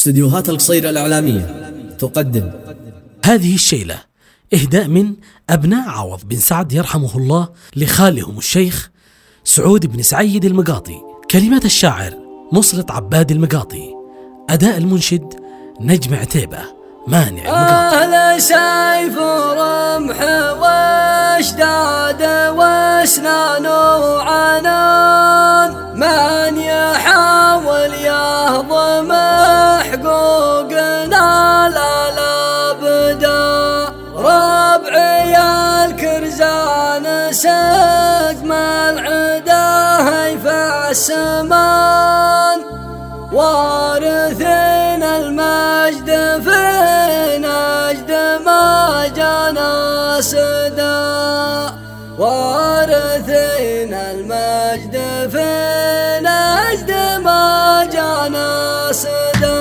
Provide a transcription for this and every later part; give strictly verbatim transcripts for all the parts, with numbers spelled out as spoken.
استديوهات القصيرة الإعلامية تقدم هذه الشيلة إهداء من أبناء عوض بن سعد يرحمه الله لخالهم الشيخ سعود بن سعيد المقاطي. كلمات الشاعر نصرة عباد المقاطي. أداء المنشد نجم عتيبة مانع المقاطي. أهل سيف ورمح واشداد واسنان وعنان، من يحاول يهضم حقوقنا لا لابدا. ربعي الكرزان سقم العدا في السمان، وارثين المجد في نجد ما جانا سدا. وارثين المجد في نجد ما جانا سدا.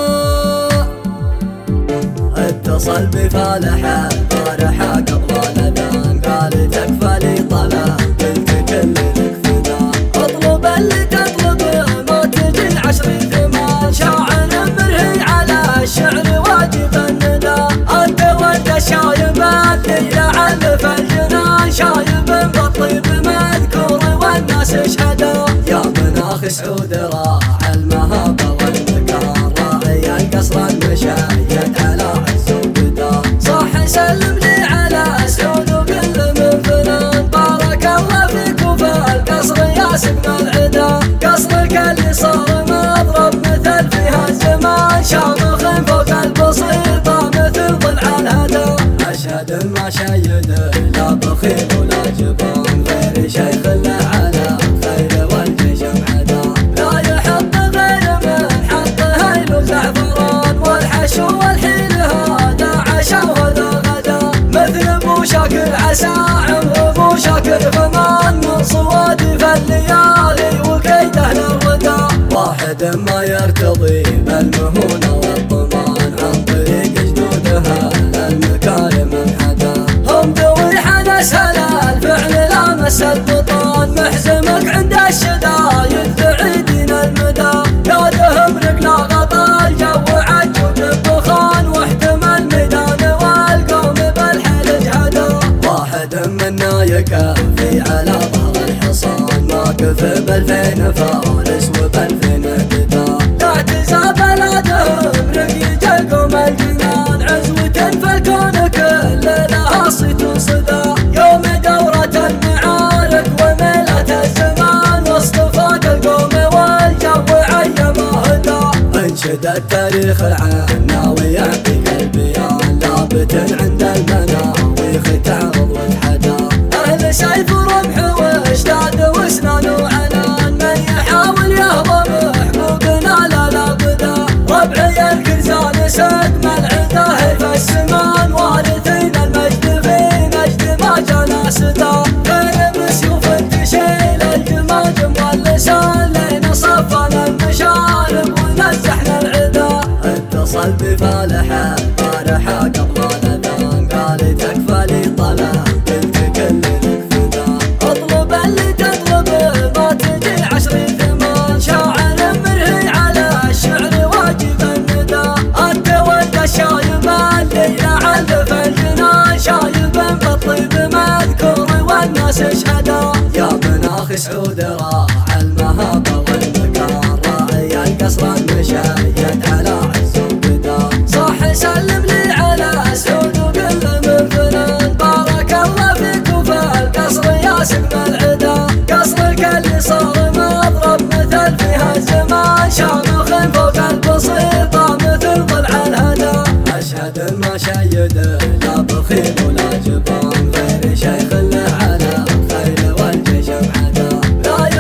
اتصل بفالحة طارحة قبل الأذان، قال تكفى لي طلع قلت كل لك فدا. اطلب اللي تطلبه ما تجي العشر ثمان، شاعر مرهي على الشعر واجب الندى. انت وانت شايب الليل علف الجنان، شايب بالطيب مذكور والناس اشهدا. يا مناخ سعود راعى المهابة والمكان، راعي القصر المشايد على عز وقدار. صح سلم لي على سعود وقل من فنان، بارك الله فيك وفي القصر يا سقم العدا. قصرك اللي صار مضرب مثل فيها الزمان، شامخ فوق البسيطة مثل ضلع الهدى. أشهد ما شيد لا بخيل ولا جبان، غير شيخ له على خير والجشم عدا. لا يحط غير من حط هيل وزعفران، والحشو والحيل هذا عشا وهذا غدا. مثل ابو شاكر عسى عمر ابو شاكر فمان، من صوادي في الليالي وكيده للردى. واحد ما يرتضي بالمهونة والضمان، عن طريق جدودها للمكارم انحدى. هم ذوي حنس هلا الفعل لامس البطان، محزمك عند الشدايد بعيدين المدى. يادهم رقنا غطى الجو عجوج بخان، واحتمل ميدان والقوم بالحيل جهدا. واحد منا يكفي على ظهر الحصان، واقف بالفين فارس وبالفين قدا. لا تزال بلادهم رقيج القوم الجنان، عزوة في الكون كل لها صيت وصدى. يوم دورة المعارك وميلة الزمان، واصطفاق القوم والجو عيما هدى. انشد التاريخ العناوي يعطيك البيان، لابت عند المناويخ تعرض وتحدى. اهل سيف ورمح واشداد واسنان وعنان، من يحاول يهضم حقوقنا لا لابدا. ربعي الكرزان سقم العدا في السمان، وارثين المجد في نجد ما جانا سدا. غير بسيوف تشيل الجماجم واللسان، لين صفنا المشارب ونزحنا العدا. اتصل بفالحة طارحة قبل الأذان، قال تكفى لي طلع قلت كل لك فدا. اطلب اللي تطلبه ما تجي العشر ثمان، شاعر مرهي على الشعر واجب الندى. انت وانت شايب الليل علف الجنان، شايب بالطيب مذكور والناس اشهدا. يا مناخ سعود راعى المهابة والمكان، راعي القصر المشايد على عز وقدار. صح سلم لي على سعود وقل من فنان، بارك الله فيك وفي القصر يا سقم العدا. قصرك اللي صار مضرب مثل فيها الزمان، شامخ فوق البسيطة مثل ضلع الهدى. أشهد ما شيد لا بخيل ولا جبان، غير شيخ له على خير والجشم عدا. لا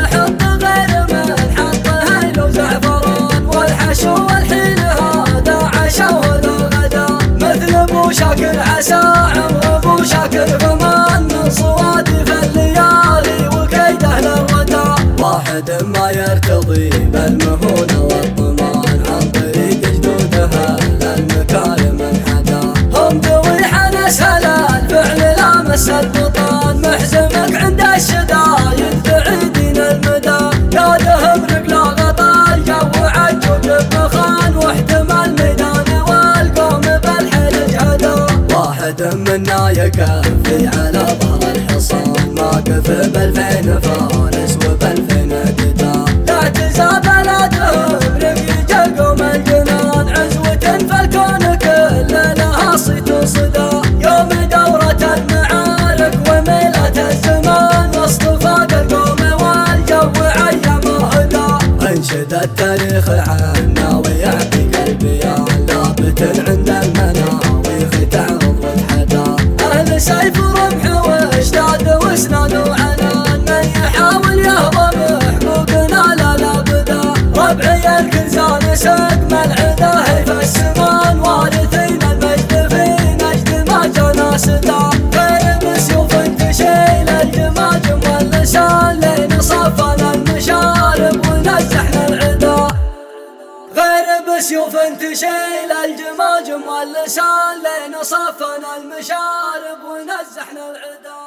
منا يكفي على ظهر الحصان، واقف بألفين فارس وبألفين قتال. لا تزال بلادهم رقيج القوم الجنان، عزوة فالكون كل لها صيت وصدى. يوم دورة المعارك وميلة الزمان، واصطفاق القوم والجو عيم هدى. انشد التاريخ عنا ويعطي قلبي لابت عند المناويخ تعرض وتحدى. اهل سيف ورمح واشداد واسنان وعنان، من يحاول يهضم حقوقنا لا لابدا. ربعي الكنزان سقم العدا هيف السمان، وارثين المجد في مجد ما جانا سدا. غير بسيوف تشيل الجماجم واللسان، لين صفنا المشارب ونزحنا العدا. غير بسيوف تشيل الجماجم واللسان، لين صفنا المشارب ونزحنا العدا.